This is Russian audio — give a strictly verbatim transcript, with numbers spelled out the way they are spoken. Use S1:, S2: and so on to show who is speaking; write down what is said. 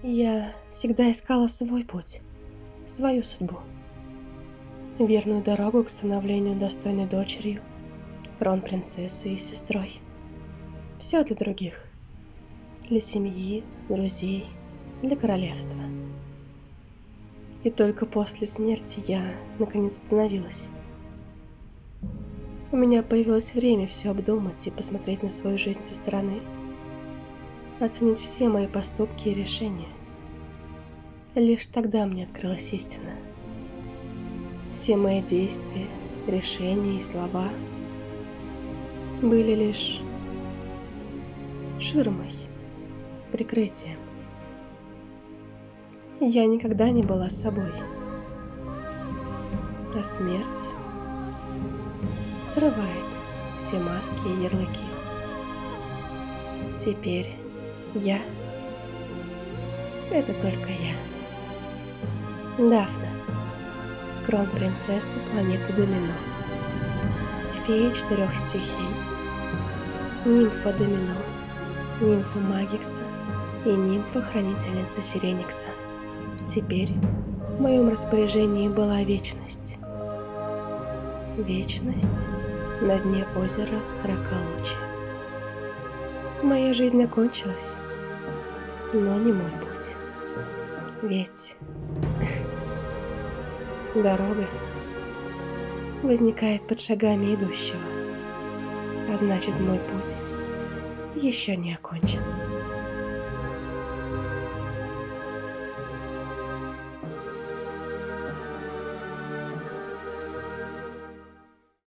S1: Я всегда искала свой путь, свою судьбу, верную дорогу к становлению достойной дочерью, кронпринцессой и сестрой. Все для других, для семьи, друзей, для королевства. И только после смерти я, наконец, остановилась. У меня появилось время все обдумать и посмотреть на свою жизнь со стороны, оценить все мои поступки и решения. Лишь тогда мне открылась истина. Все мои действия, решения и слова были лишь ширмой, прикрытием. Я никогда не была собой, а смерть срывает все маски и ярлыки. Теперь я — это только я. Дафна, кронпринцесса планеты Домино, фея четырех стихий, нимфа Домино, нимфа Магикса и нимфа-хранительница Сиреникса. Теперь в моем распоряжении была вечность. Вечность на дне озера Ракалучи. Моя жизнь окончилась, но не мой путь. Ведь дорога возникает под шагами идущего, а значит, мой путь еще не окончен.